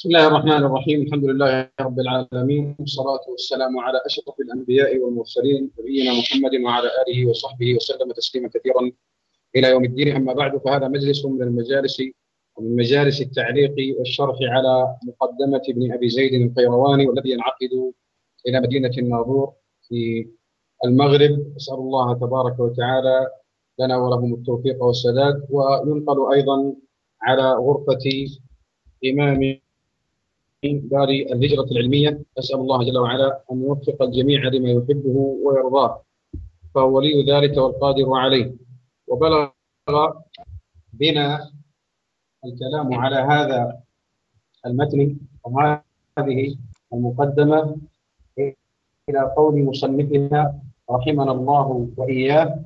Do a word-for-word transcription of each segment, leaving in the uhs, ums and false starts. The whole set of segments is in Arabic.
بسم الله الرحمن الرحيم. الحمد لله رب العالمين، والصلاة والسلام على أشرف الأنبياء والمرسلين نبينا محمد وعلى آله وصحبه وسلم تسليما كثيرا إلى يوم الدين. أما بعد، فهذا مجلس من المجالس ومن مجالس التعليق والشرح على مقدمة ابن أبي زيد القيرواني، والذي ينعقد إلى مدينة الناظور في المغرب. أسأل الله تبارك وتعالى لنا ولهم التوفيق والسداد. وينقل أيضا على غرفة إمام دار الهجرة العلمية. أسأل الله جل وعلا أن يوفق الجميع لما يحبه ويرضاه، فهو ولي ذلك والقادر عليه. وبلغ بنا الكلام على هذا المتن وهذه المقدمة إلى قول مصنفها رحمنا الله وإياه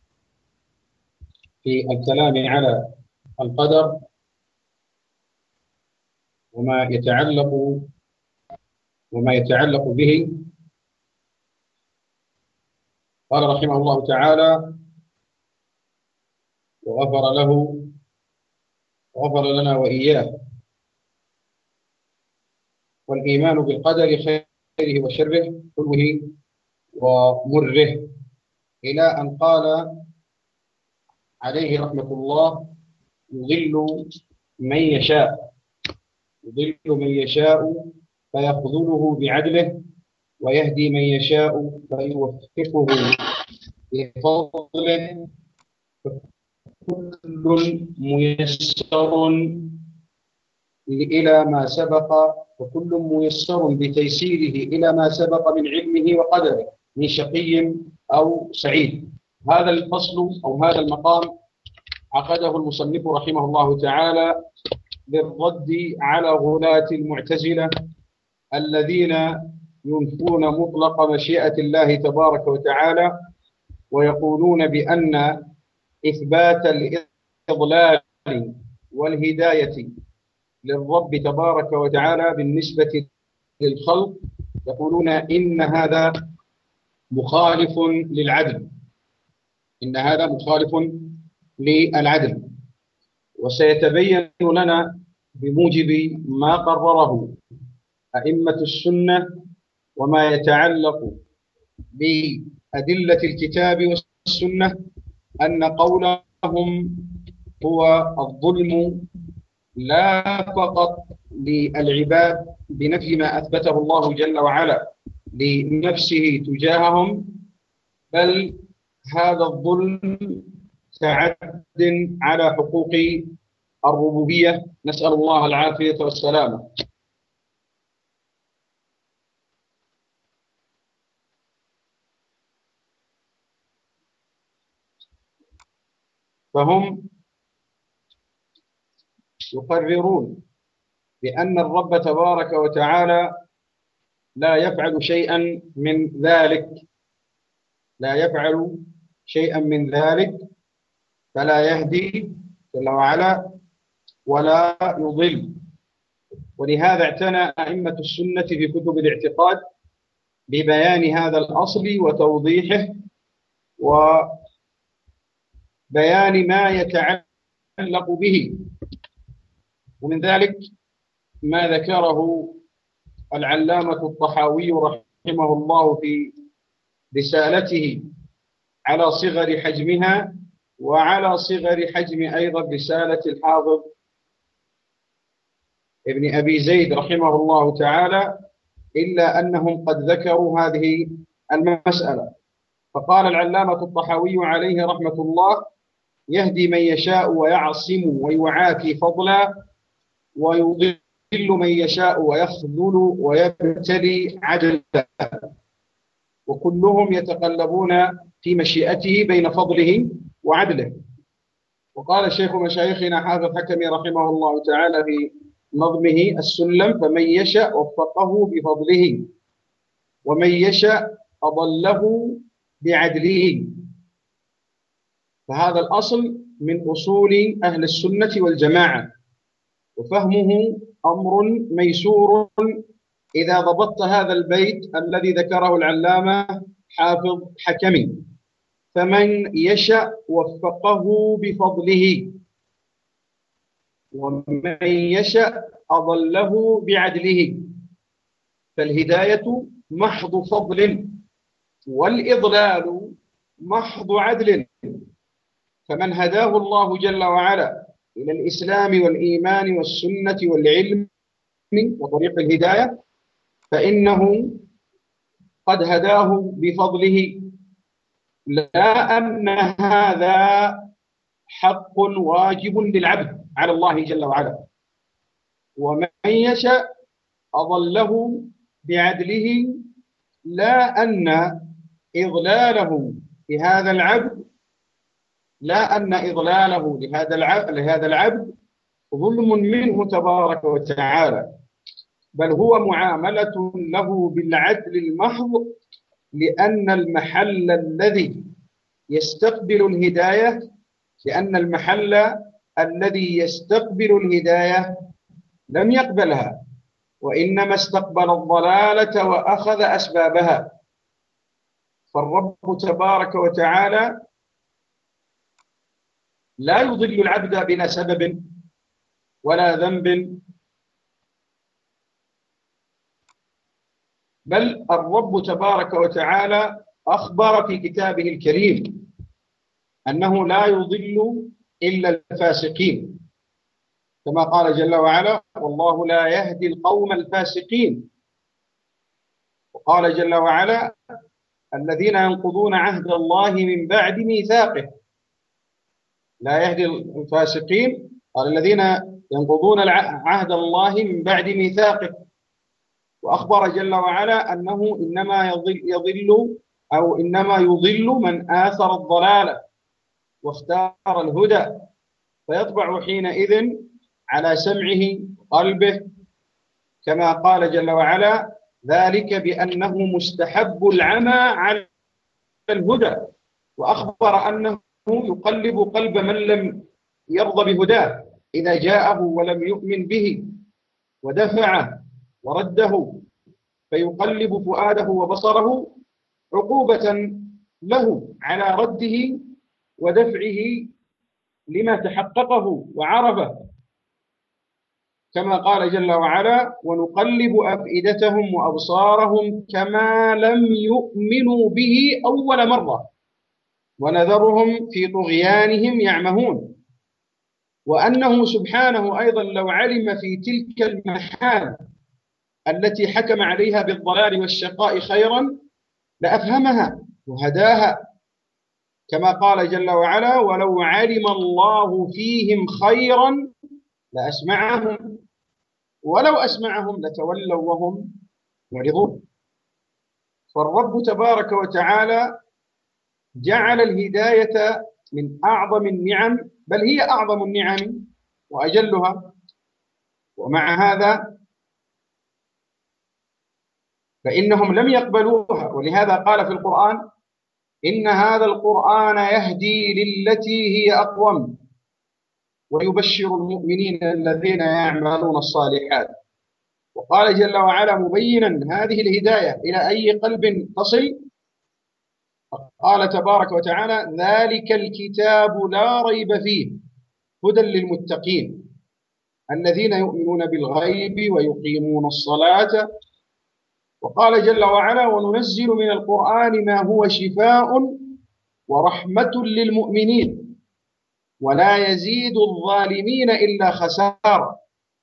في الكلام على القدر وما يتعلق وما يتعلق به. قال رحمه الله تعالى: وغفر له وغفر لنا وإياه. والإيمان بالقدر خيره وشره كله ومره، إلى أن قال عليه رحمة الله: يضل من يشاء يضل من يشاء فيخذله بعدله، ويهدي من يشاء فيوفقه بفضله، كل ميسر إلى ما سبق وكل ميسر بتيسيره إلى ما سبق من علمه وقدره، من شقي أو سعيد. هذا الفصل أو هذا المقام عقده المصنف رحمه الله تعالى للرد على غلاة المعتزلة الذين ينفون مطلق مشيئة الله تبارك وتعالى، ويقولون بأن إثبات الإضلال والهداية للرب تبارك وتعالى بالنسبة للخلق، يقولون إن هذا مخالف للعدل إن هذا مخالف للعدل. وسيتبين لنا بموجب ما قرره أئمة السنة وما يتعلق بأدلة الكتاب والسنة أن قولهم هو الظلم لا فقط للعباد بنفي ما أثبته الله جل وعلا لنفسه تجاههم، بل هذا الظلم تعد على حقوق الربوبية، نسأل الله العافية والسلامة. فهم يقررون بأن الرب تبارك وتعالى لا يفعل شيئا من ذلك لا يفعل شيئا من ذلك فلا يهدي جل وعلا ولا يضل. ولهذا اعتنى أئمة السنة في كتب الاعتقاد ببيان هذا الأصل وتوضيحه وبيان ما يتعلق به. ومن ذلك ما ذكره العلامة الطحاوي رحمه الله في رسالته على صغر حجمها، وعلى صغر حجم أيضا رسالة الحافظ ابن أبي زيد رحمه الله تعالى، إلا أنهم قد ذكروا هذه المسألة. فقال العلامة الطحاوي عليه رحمة الله: يهدي من يشاء ويعصم ويعافي فضلا، ويضل من يشاء ويخذل ويبتلي عدلا، وكلهم يتقلبون في مشيئته بين فضله وعدله. وقال الشيخ مشايخنا حافظ حكمي رحمه الله تعالى في نظمه السلم: فمن يشاء وفقه بفضله، ومن يشاء أضله بعدله. فهذا الأصل من أصول أهل السنة والجماعة، وفهمه أمر ميسور إذا ضبطت هذا البيت الذي ذكره العلامة حافظ حكمي: فمن يشاء وفقه بفضله. ومن يشأ أضله بعدله. فالهداية محض فضل، والإضلال محض عدل. فمن هداه الله جل وعلا إلى الإسلام والإيمان والسنة والعلم وطريق الهداية فإنه قد هداه بفضله، لا أن هذا حق واجب للعبد على الله جل وعلا. ومن يشاء أضله بعدله، لا أن إضلاله لهذا العبد لا أن إضلاله لهذا العبد لهذا العبد ظلم منه تبارك وتعالى، بل هو معاملة له بالعدل المحض، لأن المحل الذي يستقبل الهداية لأن المحل الذي يستقبل الهداية لم يقبلها، وإنما استقبل الضلالة وأخذ أسبابها. فالرب تبارك وتعالى لا يضل العبد بلا سبب ولا ذنب، بل الرب تبارك وتعالى أخبر في كتابه الكريم أنه لا يضل إلا الفاسقين، كما قال جل وعلا: والله لا يهدي القوم الفاسقين. وقال جل وعلا: الذين ينقضون عهد الله من بعد ميثاقه. لا يهدي الفاسقين، قال الذين ينقضون عهد الله من بعد ميثاقه. وأخبر جل وعلا أنه إنما يضل, يضل أو إنما يضل من آثر الضلال واختار الهدى، فيطبع حينئذ على سمعه وقلبه، كما قال جل وعلا: ذلك بأنه مستحب العمى على الهدى. وأخبر أنه يقلب قلب من لم يرضى بهداه إذا جاءه ولم يؤمن به، ودفعه ورده، فيقلب فؤاده وبصره عقوبة له على رده ودفعه لما تحققه وعرفه، كما قال جل وعلا: ونقلب أفئدتهم وأبصارهم كما لم يؤمنوا به أول مرة ونذرهم في طغيانهم يعمهون. وأنه سبحانه أيضا لو علم في تلك المحال التي حكم عليها بالضلال والشقاء خيرا لأفهمها وهداها، كما قال جل وعلا: ولو علم الله فيهم خيرا لأسمعهم ولو أسمعهم لتولوا وهم معرضون. فالرب تبارك وتعالى جعل الهداية من أعظم النعم، بل هي أعظم النعم وأجلها. ومع هذا فإنهم لم يقبلوها، ولهذا قال في القرآن: إن هذا القرآن يهدي للتي هي أقوم ويبشر المؤمنين الذين يعملون الصالحات. وقال جل وعلا مبينا هذه الهداية إلى أي قلب تصل، قال تبارك وتعالى: ذلك الكتاب لا ريب فيه هدى للمتقين الذين يؤمنون بالغيب ويقيمون الصلاة. وقال جل وعلا: وننزل من القرآن ما هو شفاء ورحمة للمؤمنين ولا يزيد الظالمين إلا خسارة.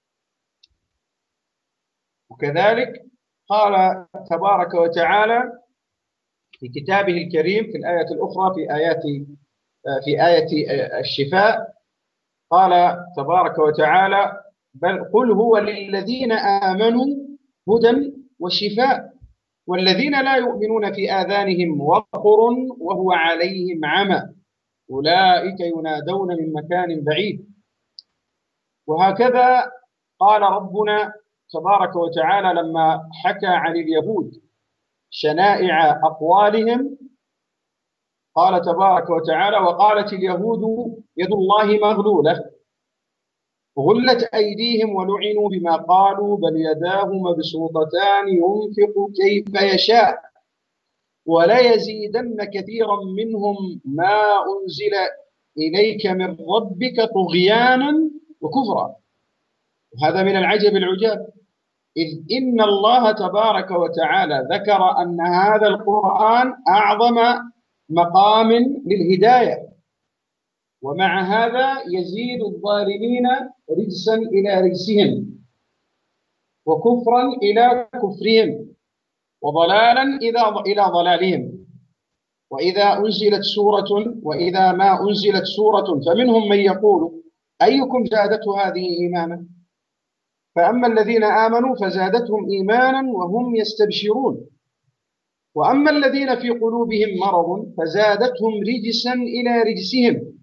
وكذلك قال تبارك وتعالى في كتابه الكريم في الآية الأخرى في آيات في آية الشفاء، قال تبارك وتعالى: بل قل هو للذين آمنوا هدى وشفاء والذين لا يؤمنون في آذانهم وقر وهو عليهم عمى أولئك ينادون من مكان بعيد. وهكذا قال ربنا تبارك وتعالى لما حكى عن اليهود شنائع أقوالهم، قال تبارك وتعالى: وقالت اليهود يد الله مغلولة غلت أيديهم ولعنوا بما قالوا بل يداه مبسوطتان ينفق كيف يشاء ولا يزيدن كثيرا منهم ما أنزل إليك من ربك طغيانا وكفرا. وهذا من العجب العجاب، إذ إن الله تبارك وتعالى ذكر أن هذا القرآن أعظم مقام للهداية، ومع هذا يزيد الظالمين رجسا إلى رجسهم، وكفرا إلى كفرهم، وضلالا إلى ضلالهم. وإذا أنزلت سورة وإذا ما أنزلت سورة فمنهم من يقول أيكم زادته هذه إيمانا، فأما الذين آمنوا فزادتهم إيمانا وهم يستبشرون، وأما الذين في قلوبهم مرض فزادتهم رجسا إلى رجسهم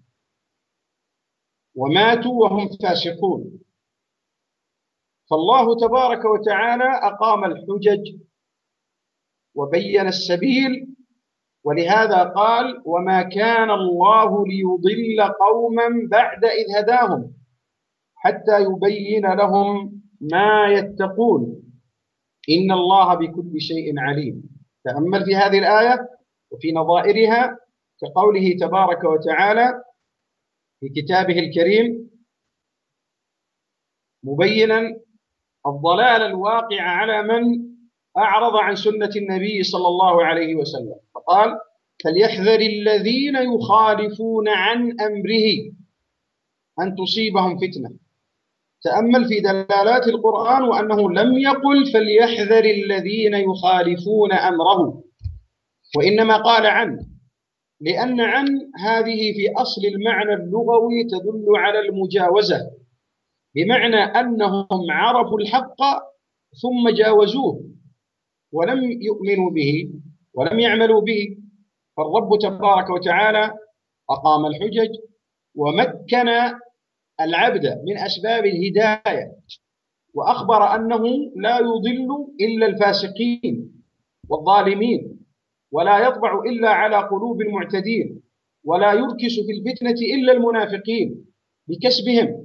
وماتوا وهم فاسقون. فالله تبارك وتعالى أقام الحجج وبين السبيل، ولهذا قال: وما كان الله ليضل قوما بعد إذ هداهم حتى يبين لهم ما يتقون إن الله بكل شيء عليم. تأمل في هذه الآية وفي نظائرها، كقوله تبارك وتعالى في كتابه الكريم مبينا الضلال الواقع على من أعرض عن سنة النبي صلى الله عليه وسلم، فقال: فليحذر الذين يخالفون عن أمره أن تصيبهم فتنة. تأمل في دلالات القرآن وأنه لم يقل فليحذر الذين يخالفون أمره، وإنما قال عن، لأن عن هذه في أصل المعنى اللغوي تدل على المجاوزة، بمعنى أنهم عرفوا الحق ثم جاوزوه ولم يؤمنوا به ولم يعملوا به. فالرب تبارك وتعالى أقام الحجج ومكن العبد من أسباب الهداية، وأخبر أنه لا يضل إلا الفاسقين والظالمين، ولا يطبع إلا على قلوب المعتدين، ولا يركس في الفتنة إلا المنافقين بكسبهم،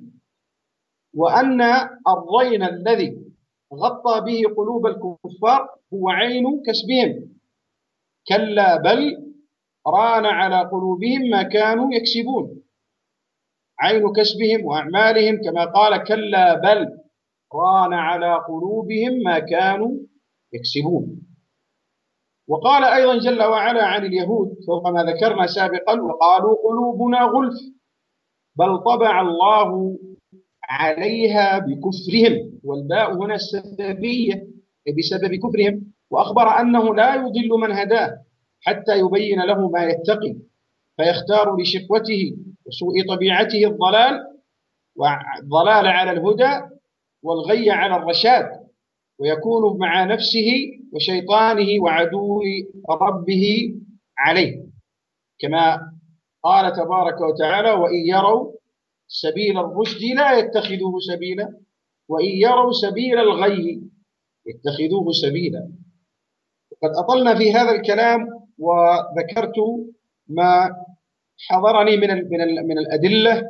وأن الضين الذي غطى به قلوب الكفار هو عين كسبهم. كلا بل ران على قلوبهم ما كانوا يكسبون، عين كسبهم وأعمالهم، كما قال: كلا بل ران على قلوبهم ما كانوا يكسبون. وقال أيضا جل وعلا عن اليهود فوق ما ذكرنا سابقا: وقالوا قلوبنا غلف بل طبع الله عليها بكفرهم، والباء هنا السببية بسبب كفرهم، وأخبر أنه لا يضل من هداه حتى يبين له ما يتقي، فيختار لشقوته وسوء طبيعته الضلال، والضلال على الهدى والغي على الرشاد، ويكون مع نفسه وشيطانه وعدو ربه عليه، كما قال تبارك وتعالى: وإن يروا سبيل الرشد لا يتخذوه سبيلا وإن يروا سبيل الغي يتخذوه سبيلا. وقد أطلنا في هذا الكلام وذكرت ما حضرني من من الأدلة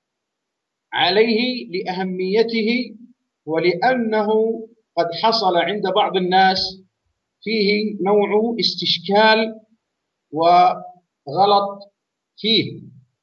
عليه لأهميته، ولأنه قد حصل عند بعض الناس فيه نوع استشكال وغلط فيه.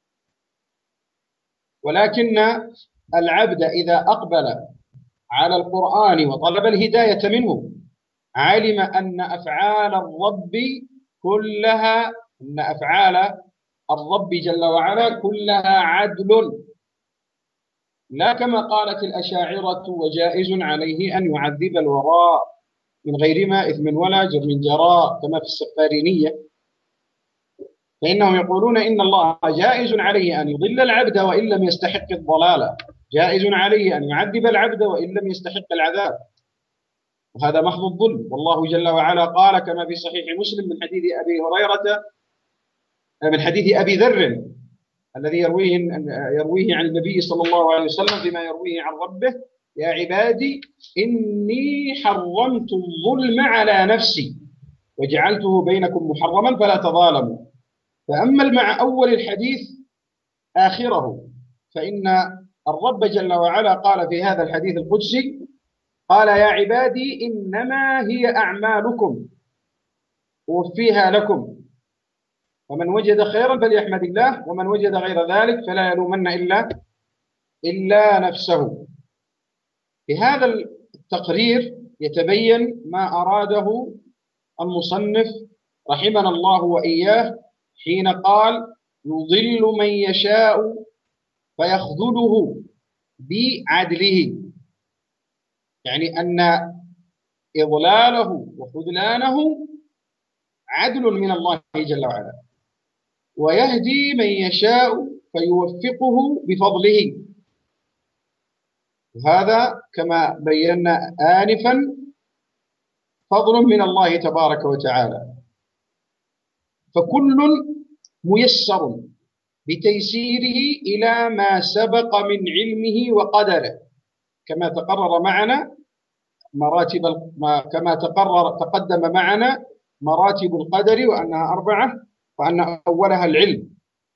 ولكن العبد إذا أقبل على القرآن وطلب الهداية منه علم أن أفعال الرب كلها أن أفعال الرب جل وعلا كلها عدل، لا كما قالت الأشاعرة: وجائز عليه أن يعذب الوراء من غير ما إثم ولا جرم جراء، كما في السفارينية، فإنهم يقولون إن الله جائز عليه أن يضل العبد وإن لم يستحق الضلال، جائز عليه أن يعذب العبد وإن لم يستحق العذاب، وهذا محض الظلم. والله جل وعلا قال كما في صحيح مسلم من حديث أبي هريرة من حديث أبي ذر الذي يرويه يرويه عن النبي صلى الله عليه وسلم بما يرويه عن ربه: يا عبادي إني حرمت الظلم على نفسي وجعلته بينكم محرما فلا تظالموا. فأمل مع أول الحديث آخره، فإن الرب جل وعلا قال في هذا الحديث القدسي: قال يا عبادي إنما هي أعمالكم أوفيها لكم، فمن وجد خيرا فليحمد الله ومن وجد غير ذلك فلا يلومن إلا إلا نفسه. في هذا التقرير يتبين ما أراده المصنف رحمنا الله وإياه حين قال: يضل من يشاء فيخذله بعدله، يعني أن إضلاله وخذلانه عدل من الله جل وعلا، ويهدي من يشاء فيوفقه بفضله. هذا كما بينا آنفا فضل من الله تبارك وتعالى، فكل ميسر بتيسيره إلى ما سبق من علمه وقدره، كما تقرر معنا مراتب كما تقرر تقدم معنا مراتب القدر وأنها أربعة، وأن أولها العلم.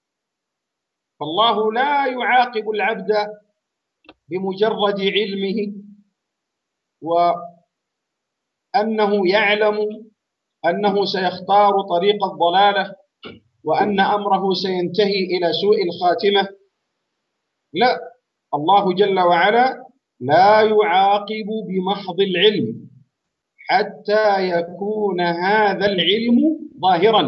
فالله لا يعاقب العبد بمجرد علمه وأنه يعلم أنه سيختار طريق الضلالة وأن أمره سينتهي إلى سوء الخاتمة. لا، الله جل وعلا لا يعاقب بمحض العلم حتى يكون هذا العلم ظاهرا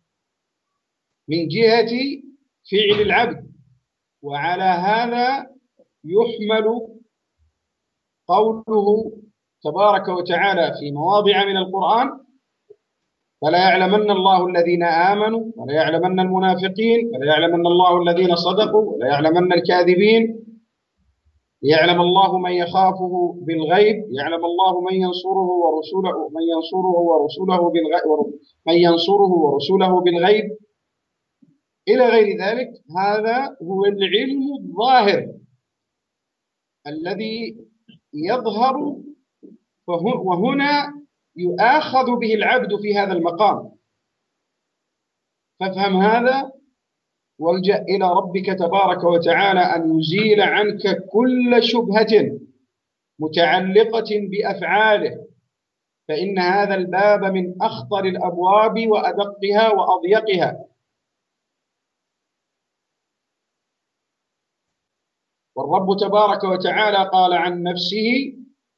من جهة فعل العبد. وعلى هذا يحمل قوله تبارك وتعالى في مواضع من القرآن: فلا يعلمن الله الذين آمنوا ولا يعلمن المنافقين ولا يعلمن الله الذين صدقوا ولا يعلمن الكاذبين، يعلم الله من يخافه بالغيب، يعلم الله من ينصره ورسوله من ينصره ورسوله بالغيب من ينصره ورسوله بالغيب إلى غير ذلك. هذا هو العلم الظاهر الذي يظهر، وهنا يؤاخذ به العبد في هذا المقام. فافهم هذا والجأ إلى ربك تبارك وتعالى أن يزيل عنك كل شبهة متعلقة بأفعاله، فإن هذا الباب من أخطر الأبواب وأدقها وأضيقها. والرب تبارك وتعالى قال عن نفسه: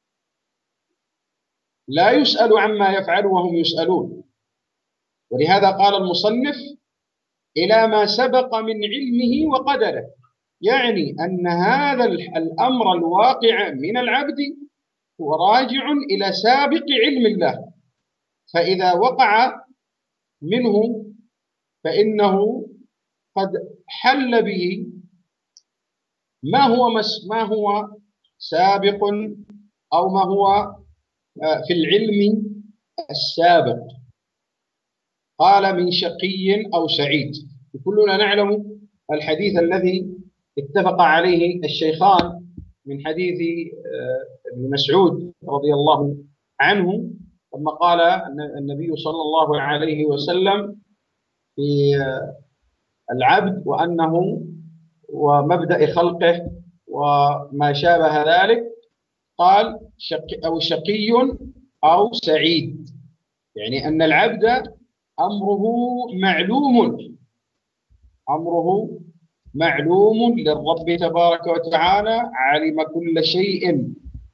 لا يسأل عما يفعل وهم يسألون. ولهذا قال المصنف: إلى ما سبق من علمه وقدره، يعني أن هذا الأمر الواقع من العبد هو راجع إلى سابق علم الله، فإذا وقع منه فإنه قد حل به ما هو ما هو سابق أو ما هو في العلم السابق. قال: من شقي أو سعيد. كلنا نعلم الحديث الذي اتفق عليه الشيخان من حديث ابن مسعود رضي الله عنه، لما قال النبي صلى الله عليه وسلم في العبد وأنه ومبدأ خلقه وما شابه ذلك، قال: شقي أو شقي أو سعيد، يعني أن العبد أمره معلوم، أمره معلوم للرب تبارك وتعالى، علم كل شيء.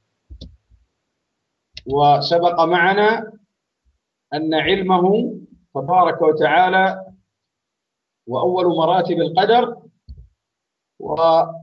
وسبق معنا أن علمه تبارك وتعالى وأول مراتب القدر. وهذه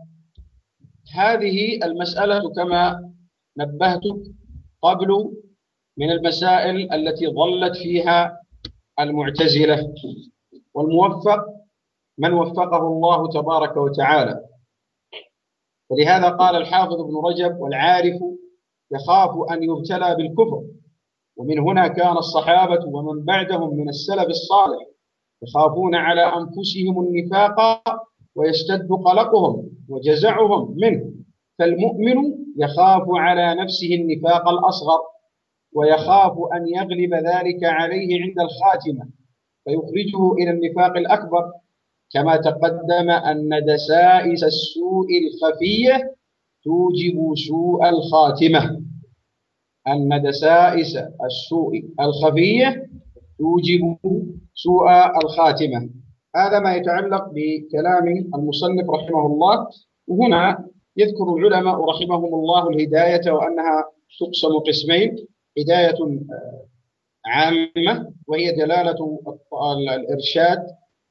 المسألة كما نبهتك قبل من المسائل التي ضلت فيها المعتزلة، والموفق من وفقه الله تبارك وتعالى. ولهذا قال الحافظ ابن رجب: والعارف يخاف أن يبتلى بالكفر. ومن هنا كان الصحابة ومن بعدهم من السلف الصالح يخافون على أنفسهم النفاق ويشتد قلقهم وجزعهم منه. فالمؤمن يخاف على نفسه النفاق الأصغر، ويخاف أن يغلب ذلك عليه عند الخاتمة فيخرجه إلى النفاق الأكبر، كما تقدم أن دسائس السوء الخفية توجب سوء الخاتمة. أن دسائس السوء الخفية توجب سوء الخاتمة. هذا ما يتعلق بكلام المصنف رحمه الله. وهنا يذكر العلماء رحمهم الله الهداية وأنها تقسم قسمين: هداية عامة وهي دلالة الإرشاد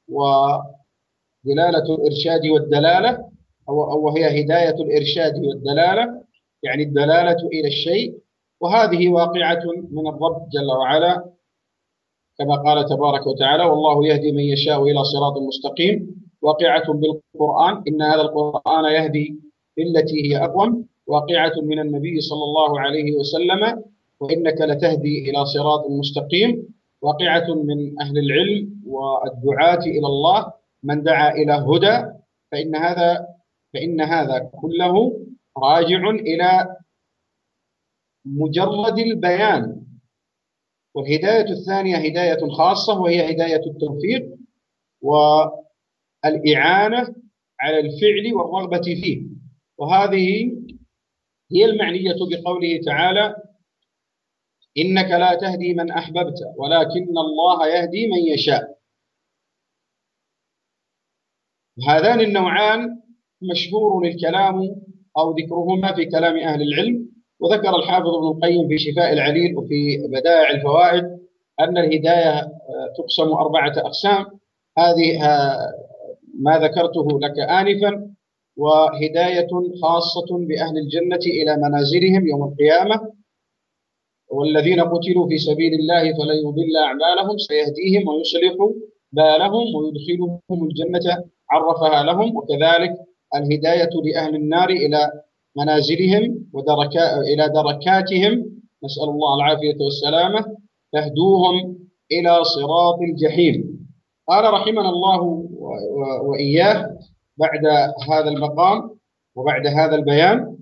ودلالة الإرشاد والدلالة، أو وهي هداية الإرشاد والدلالة، يعني الدلالة إلى الشيء، وهذه واقعة من الرب جل وعلا كما قال تبارك وتعالى: والله يهدي من يشاء إلى صراط مستقيم. واقعة بالقرآن: إن هذا القرآن يهدي بالتي هي أقوم. واقعة من النبي صلى الله عليه وسلم: وإنك لتهدي إلى صراط مستقيم. واقعة من أهل العلم والدعاة إلى الله: من دعا إلى هدى. فإن هذا فإن هذا كله راجع إلى مجرد البيان. والهداية الثانية هداية خاصة وهي هداية التوفيق والإعانة على الفعل والرغبة فيه، وهذه هي المعنية بقوله تعالى: إنك لا تهدي من أحببت ولكن الله يهدي من يشاء. هذان النوعان مشهور الكلام أو ذكرهما في كلام أهل العلم. وذكر الحافظ ابن القيم في شفاء العليل وفي بدائع الفوائد أن الهداية تقسم أربعة أقسام. هذه ما ذكرته لك آنفا: وهداية خاصة بأهل الجنة إلى منازلهم يوم القيامة: والذين قتلوا في سبيل الله فلن يضل أعمالهم سيهديهم ويصلح بالهم ويدخلهم الجنة عرفها لهم. وكذلك الهداية لأهل النار إلى منازلهم ودركا إلى دركاتهم، نسأل الله العافية والسلامة، تهدوهم إلى صراط الجحيم. قال رحمنا الله وإياه بعد هذا المقام وبعد هذا البيان: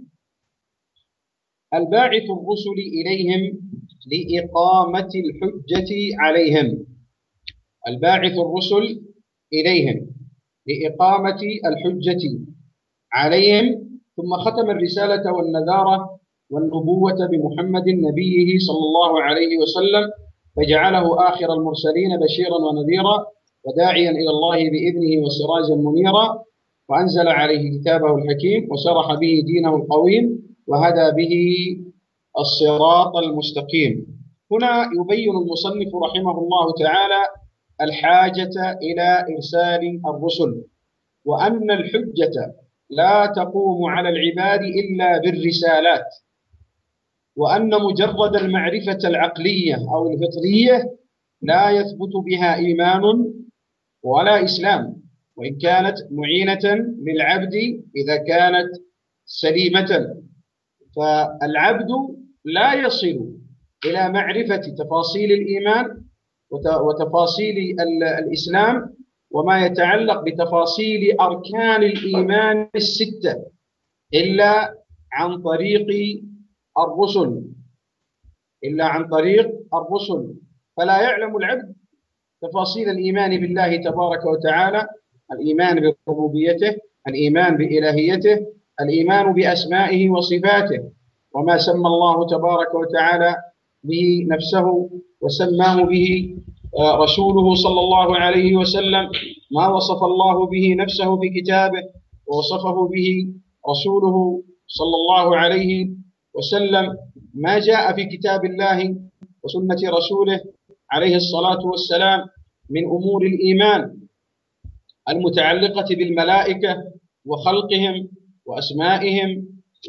الباعث الرسل إليهم لإقامة الحجة عليهم. الباعث الرسل إليهم لإقامة الحجة عليهم. ثم ختم الرسالة والنذارة والنبوة بمحمد نبيه صلى الله عليه وسلم، فجعله آخر المرسلين بشيرا ونذيرا وداعيا إلى الله بإذنه وسراجا منيرا، وأنزل عليه كتابه الحكيم وشرح به دينه القويم وهدى به الصراط المستقيم. هنا يبين المصنف رحمه الله تعالى الحاجة إلى إرسال الرسل، وأن الحجة لا تقوم على العباد إلا بالرسالات، وأن مجرد المعرفة العقلية أو الفطرية لا يثبت بها إيمان ولا إسلام، وإن كانت معينة للعبد إذا كانت سليمة. فالعبد لا يصل إلى معرفة تفاصيل الإيمان وتفاصيل الإسلام وما يتعلق بتفاصيل أركان الإيمان الستة إلا عن طريق الرسل إلا عن طريق الرسل فلا يعلم العبد تفاصيل الإيمان بالله تبارك وتعالى: الإيمان بربوبيته، الإيمان بإلهيته، الإيمان بأسمائه وصفاته، وما سمى الله تبارك وتعالى به نفسه وسماه به رسوله صلى الله عليه وسلم، ما وصف الله به نفسه في كتابه ووصفه به رسوله صلى الله عليه وسلم، ما جاء في كتاب الله وسنة رسوله عليه الصلاة والسلام من أمور الإيمان المتعلقة بالملائكة وخلقهم وأسمائهم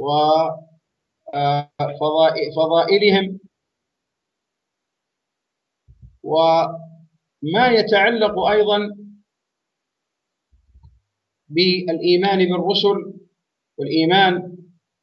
وفضائلهم، وما يتعلق أيضا بالإيمان بالرسل والإيمان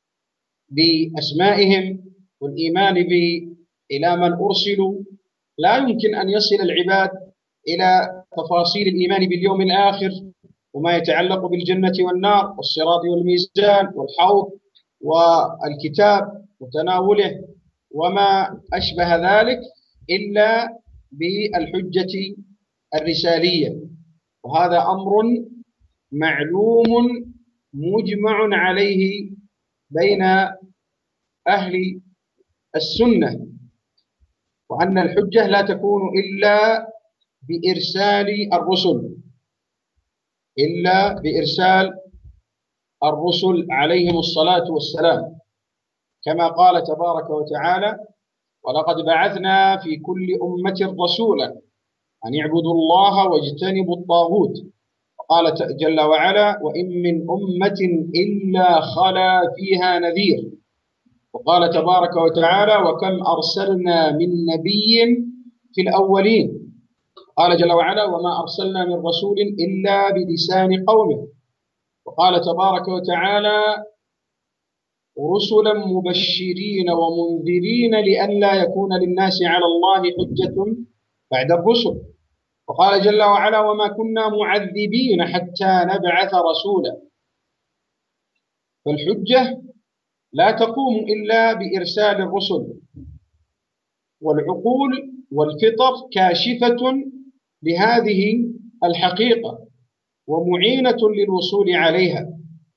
بأسمائهم والإيمان إلى من أرسلوا. لا يمكن أن يصل العباد إلى تفاصيل الإيمان باليوم الآخر وما يتعلق بالجنة والنار والصراط والميزان والحوض والكتاب وتناوله وما أشبه ذلك إلا بالحجة الرسالية، وهذا أمر معلوم مجمع عليه بين أهل السنة، وأن الحجة لا تكون إلا بإرسال الرسل إلا بإرسال الرسل عليهم الصلاة والسلام، كما قال تبارك وتعالى: ولقد بعثنا في كل أمة رسولا أن اعبدوا الله واجتنبوا الطاغوت. وقال جل وعلا: وإن من أمة إلا خلا فيها نذير. وقال تبارك وتعالى: وكم أرسلنا من نبي في الأولين. قال جل وعلا: وما أرسلنا من رسول إلا بلسان قومه. وقال تبارك وتعالى: رسلا مبشرين ومنذرين لئلا يكون للناس على الله حجة بعد الرسل. وقال جل وعلا: وما كنا معذبين حتى نبعث رسولا. فالحجة لا تقوم إلا بإرسال الرسل، والعقول والفطر كاشفة لهذه الحقيقة ومعينة للوصول عليها.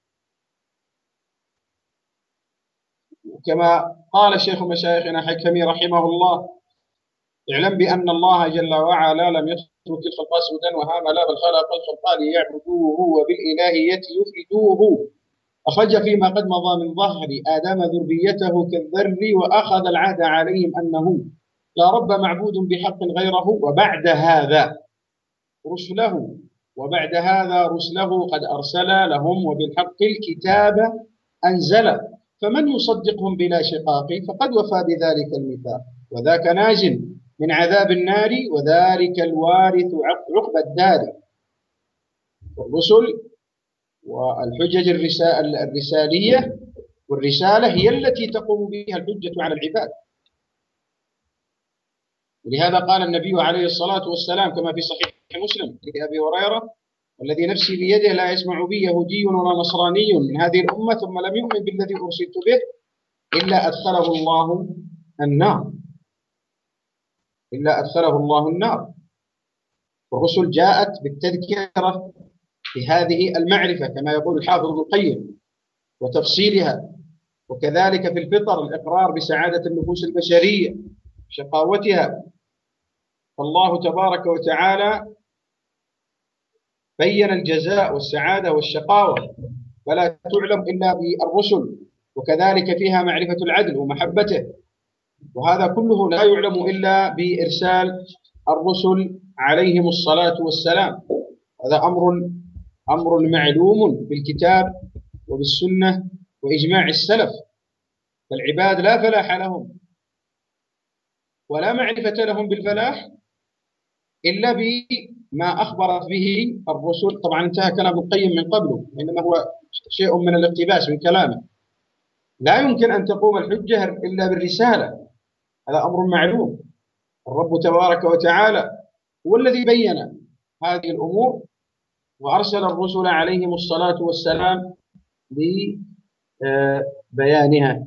كما قال شيخ مشايخنا حكمي رحمه الله: اعلم بأن الله جل وعلا لم يترك الخلق سدى وهاملا، بل خلق الخلق ليعبدوه وبالإلهية يفردوه. أخرج فيما قد مضى من ظهر آدم ذريته كالذر، وأخذ العهد عليهم أنه لا رب معبود بحق غيره، وبعد هذا رسله وبعد هذا رسله قد أرسل لهم، وبالحق الكتاب أنزل، فمن يصدقهم بلا شقاق فقد وفى بذلك الميثاق، وذاك ناج من عذاب النار، وذلك الوارث عقب الدار. والرسل والحجج الرسالية والرسالة هي التي تقوم بها الحجة على العباد. ولهذا قال النبي عليه الصلاة والسلام كما في صحيح مسلم لأبي هريرة: والذي نفسي بيده لا يسمع بي يهودي ولا نصراني من هذه الأمة ثم لم يؤمن بالذي أرسلت به إلا أدخله الله النار إلا أدخله الله النار. والرسل جاءت بالتذكرة بهذه المعرفة كما يقول الحافظ ابن القيم وتفصيلها، وكذلك في الفطر الإقرار بسعادة النفوس البشرية شقاوتها. فالله تبارك وتعالى بين الجزاء والسعادة والشقاوة، فلا تعلم إلا بالرسل، وكذلك فيها معرفة العدل ومحبته، وهذا كله لا يعلم إلا بإرسال الرسل عليهم الصلاة والسلام. هذا أمر أمر معلوم بالكتاب وبالسنة وإجماع السلف. فالعباد لا فلاح لهم ولا معرفة لهم بالفلاح إلا بما أخبرت به الرسل. طبعا انتهى كلام ابن القيم من قبله، إنما هو شيء من الاقتباس من كلامه. لا يمكن أن تقوم الحجة إلا بالرسالة، هذا أمر معلوم. الرب تبارك وتعالى هو الذي بين هذه الأمور وأرسل الرسل عليهم الصلاة والسلام لبيانها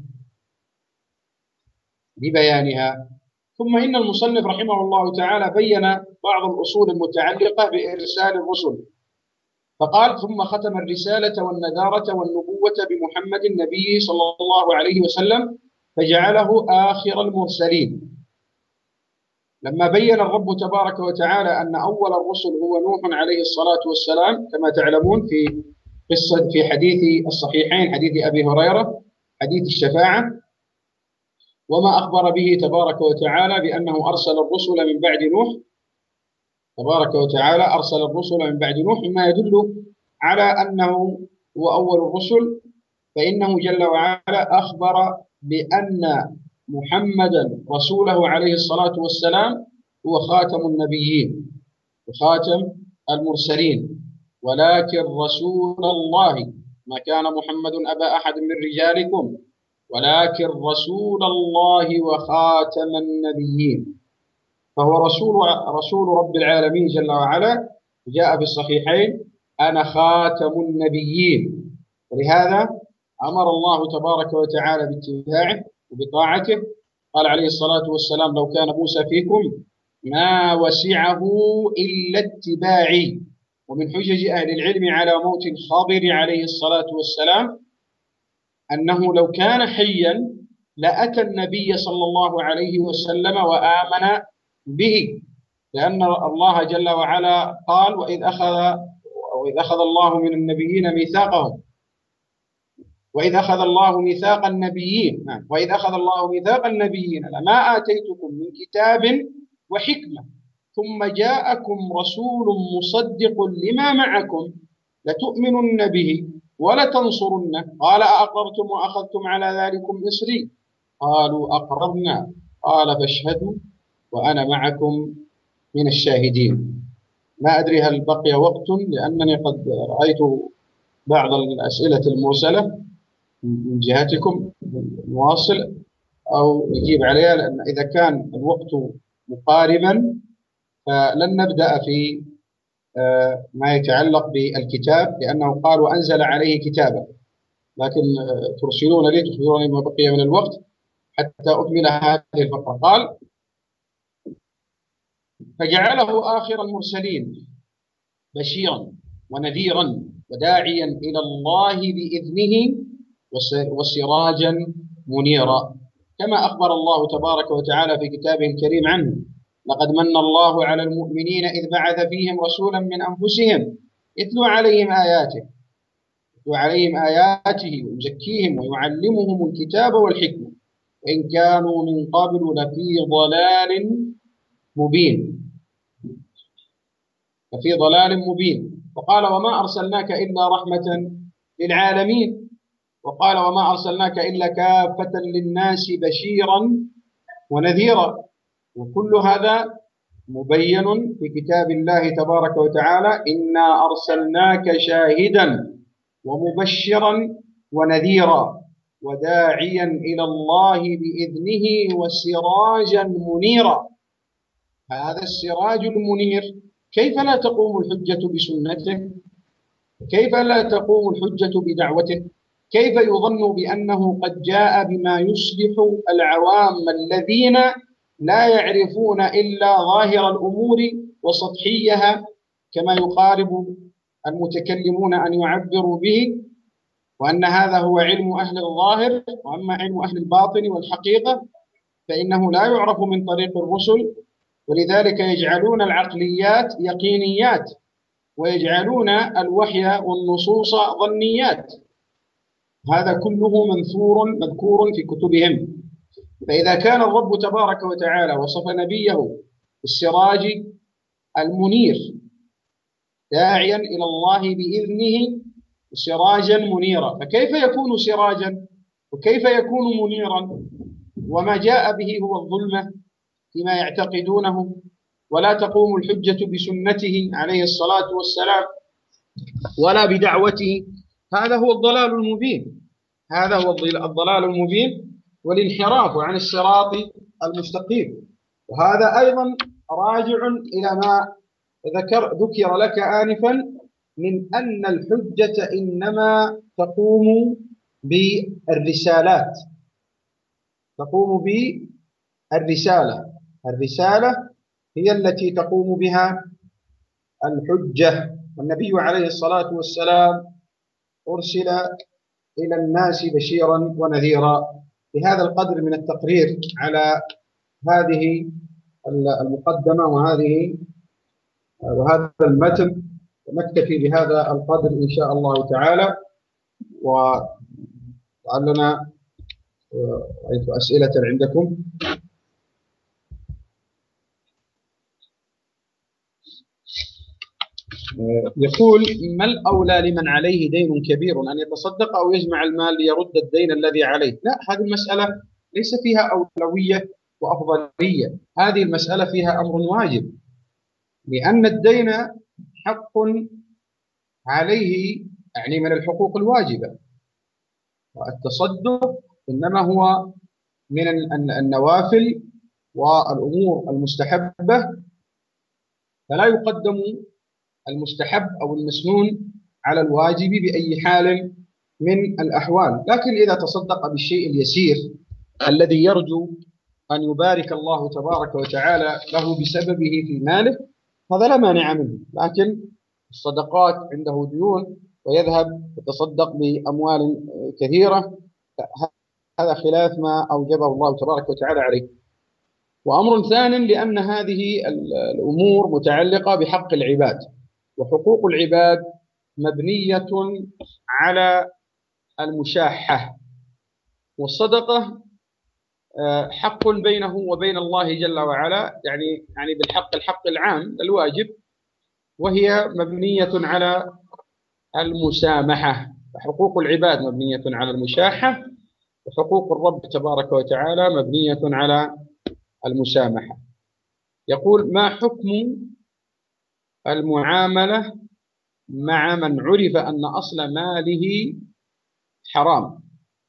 لبيانها ثم إن المصنف رحمه الله تعالى بين بعض الأصول المتعلقة بإرسال الرسل، فقال: ثم ختم الرسالة والنذارة والنبوة بمحمد النبي صلى الله عليه وسلم فجعله آخر المرسلين. لما بين الرب تبارك وتعالى أن أول الرسل هو نوح عليه الصلاة والسلام كما تعلمون في قصة في حديث الصحيحين، حديث أبي هريرة، حديث الشفاعة، وما أخبر به تبارك وتعالى بأنه أرسل الرسل من بعد نوح. تبارك وتعالى أرسل الرسل من بعد نوح، مما يدل على أنه هو أول الرسل، فإنه جل وعلا أخبر بأن محمدا رسوله عليه الصلاة والسلام هو خاتم النبيين وخاتم المرسلين، ولكن رسول الله، ما كان محمد أبا أحد من رجالكم ولكن رسول الله وخاتم النبيين. فهو رسول رسول رب العالمين جل وعلا، جاء في الصحيحين: أنا خاتم النبيين. ولهذا أمر الله تبارك وتعالى باتباعه وبطاعته. قال عليه الصلاة والسلام: لو كان موسى فيكم ما وسعه إلا اتباعي. ومن حجج أهل العلم على موت الخضر عليه الصلاة والسلام أنه لو كان حيا لأتى النبي صلى الله عليه وسلم وآمن به، لأن الله جل وعلا قال: وإذ أخذ وإذ أخذ الله من النبيين ميثاقهم وإذ أخذ الله ميثاق النبيين وإذ أخذ الله ميثاق النبيين لما آتيتكم من كتاب وحكمة ثم جاءكم رسول مصدق لما معكم لتؤمنن به ولتنصرنه قال أأقررتم وأخذتم على ذلكم إصري قالوا أقررنا قال فاشهدوا وأنا معكم من الشاهدين. ما أدري هل بقي وقت، لأنني قد رأيت بعض الأسئلة المرسلة من جهتكم نواصل أو نجيب عليها، لأن إذا كان الوقت مقاربا فلن نبدأ في ما يتعلق بالكتاب، لأنه قال وأنزل عليه كتابا، لكن ترسلون لي تخبروني ما بقي من الوقت حتى أكمل هذه الفقرة. قال فجعله آخر المرسلين بشيرا ونذيرا وداعيا إلى الله بإذنه وسراجا منيرا، كما أخبر الله تبارك وتعالى في كتابه الكريم عنه لقد من الله على المؤمنين إذ بعث فيهم رسولا من أنفسهم يتلو عليهم آياته يتلو عليهم آياته ويزكيهم ويعلمهم الكتاب والحكمة وإن كانوا من قبل لفي ضلال مبين لفي ضلال مبين. وقال وما أرسلناك إلا رحمة للعالمين، وقال وما أرسلناك إلا كافة للناس بشيرا ونذيرا، وكل هذا مبين في كتاب الله تبارك وتعالى إنا أرسلناك شاهدا ومبشرا ونذيرا وداعيا إلى الله بإذنه وسراجا منيرا. هذا السراج المنير كيف لا تقوم الحجة بسنته؟ كيف لا تقوم الحجة بدعوته؟ كيف يظن بأنه قد جاء بما يصلح العوام الذين لا يعرفون إلا ظاهر الأمور وسطحيها كما يقارب المتكلمون أن يعبروا به، وأن هذا هو علم أهل الظاهر، وأما علم أهل الباطن والحقيقة فإنه لا يعرف من طريق الرسل، ولذلك يجعلون العقليات يقينيات ويجعلون الوحي والنصوص ظنيات. هذا كله منثور مذكور في كتبهم. فإذا كان الرب تبارك وتعالى وصف نبيه بالسراج المنير داعيا إلى الله بإذنه سراجا منيرا، فكيف يكون سراجا وكيف يكون منيرا وما جاء به هو الظلمة فيما يعتقدونه، ولا تقوم الحجة بسنته عليه الصلاة والسلام ولا بدعوته؟ هذا هو الضلال المبين، هذا هو الضلال المبين والانحراف عن الصراط المستقيم. وهذا أيضا راجع إلى ما ذكر ذكر لك آنفا من أن الحجة إنما تقوم بالرسالات، تقوم بالرسالة، الرسالة هي التي تقوم بها الحجة. والنبي عليه الصلاة والسلام أرسل إلى الناس بشيرا ونذيرا. بهذا القدر من التقرير على هذه المقدمة وهذه وهذا المتن نكتفي بهذا القدر إن شاء الله تعالى، ولعلنا رأيت أسئلة عندكم. يقول ما الأولى لمن عليه دين كبير أن يتصدق أو يجمع المال ليرد الدين الذي عليه؟ لا، هذه المسألة ليس فيها أولوية وأفضلية، هذه المسألة فيها أمر واجب، لأن الدين حق عليه، يعني من الحقوق الواجبة، والتصدق إنما هو من النوافل والأمور المستحبة، فلا يقدم المستحب أو المسنون على الواجب بأي حال من الأحوال. لكن إذا تصدق بالشيء اليسير الذي يرجو أن يبارك الله تبارك وتعالى له بسببه في ماله هذا لا مانع منه، لكن الصدقات عنده ديون ويذهب يتصدق بأموال كثيرة هذا خلاف ما أوجبه الله تبارك وتعالى عليه. وأمر ثاني لأن هذه الأمور متعلقة بحق العباد، وحقوق العباد مبنية على المشاحة. والصدقة حق بينه وبين الله جل وعلا، يعني يعني بالحق الحق العام الواجب، وهي مبنية على المسامحة. حقوق العباد مبنية على المشاحة، وحقوق الرب تبارك وتعالى مبنية على المسامحة. يقول: ما حكم المعاملة مع من عرف أن أصل ماله حرام،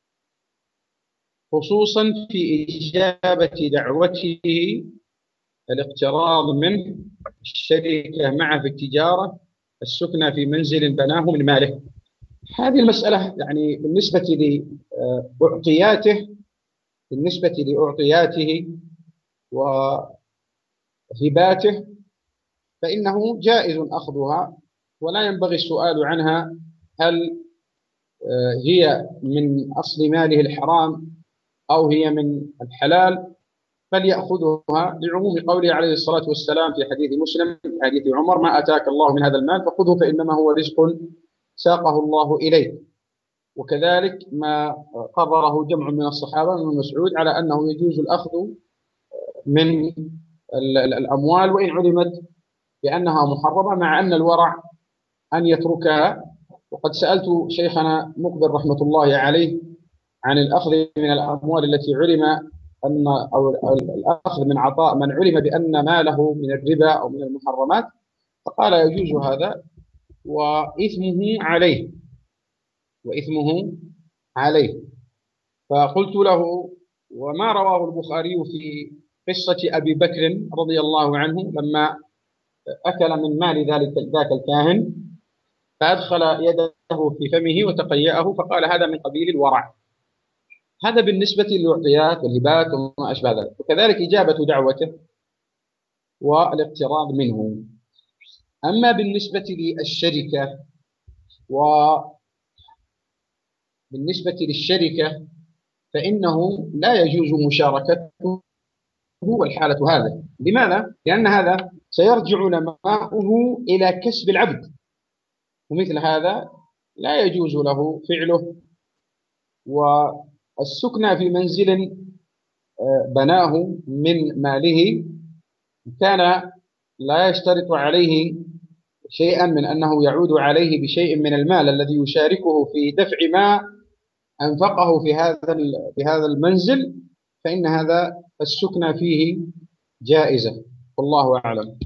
خصوصا في إجابة دعوته الاقتراض منه، الشركة معه في التجارة، السكنى في منزل بناه من ماله؟ هذه المسألة يعني بالنسبة لأعطياته بالنسبة لأعطياته وهباته فإنه جائز أخذها، ولا ينبغي السؤال عنها هل هي من أصل ماله الحرام أو هي من الحلال، فليأخذها لعموم قوله عليه الصلاة والسلام في حديث مسلم في حديث عمر: ما أتاك الله من هذا المال فخذه فإنما هو رزق ساقه الله إليك. وكذلك ما قرره جمع من الصحابة من مسعود على أنه يجوز الأخذ من الأموال وإن علمت بأنها محرمة، مع أن الورع أن يتركها. وقد سألت شيخنا مقبل رحمة الله عليه عن الأخذ من الأموال التي علم أن أو الأخذ من عطاء من علم بأن ماله من الربا أو من المحرمات، فقال يجوز هذا وإثمه عليه وإثمه عليه. فقلت له: وما رواه البخاري في قصة أبي بكر رضي الله عنه لما أكل من مال ذلك ذاك الكاهن فأدخل يده في فمه وتقيأه، فقال: هذا من قبيل الورع. هذا بالنسبة للأعطيات والهبات وما أشبه ذلك. وكذلك إجابة دعوته والاقتراض منه. أما بالنسبة للشركة وبالنسبة للشركة فإنه لا يجوز مشاركته والحالة هذا. لماذا؟ لأن هذا سيرجع نماؤه إلى كسب العبد، ومثل هذا لا يجوز له فعله. والسكنى في منزل بناه من ماله كان لا يشترط عليه شيئا من أنه يعود عليه بشيء من المال الذي يشاركه في دفع ما أنفقه في هذا في هذا المنزل، فإن هذا السكنى فيه جائزة، والله أعلم.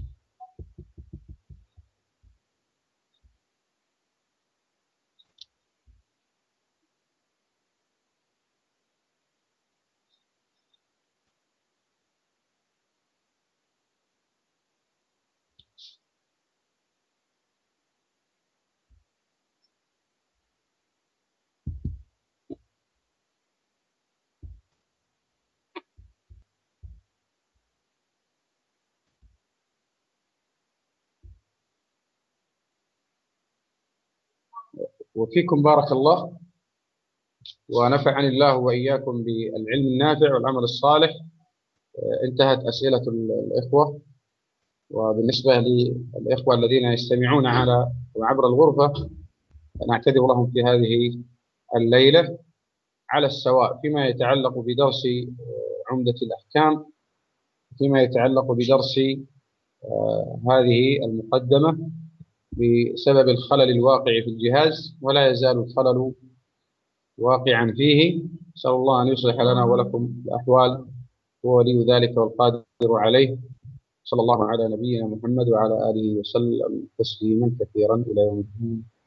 وفيكم بارك الله، ونفعني الله وإياكم بالعلم النافع والعمل الصالح. انتهت أسئلة الإخوة. وبالنسبة للإخوة الذين يستمعون على عبر الغرفة نعتذر لهم في هذه الليلة على السواء فيما يتعلق بدرس عمدة الأحكام، فيما يتعلق بدرس هذه المقدمة بسبب الخلل الواقع في الجهاز، ولا يزال الخلل واقعا فيه. نسأل الله أن يصلح لنا ولكم الأحوال، هو ولي ذلك والقادر عليه. صلى الله على نبينا محمد وعلى آله وسلم تسليما كثيرا إلى يوم الدين.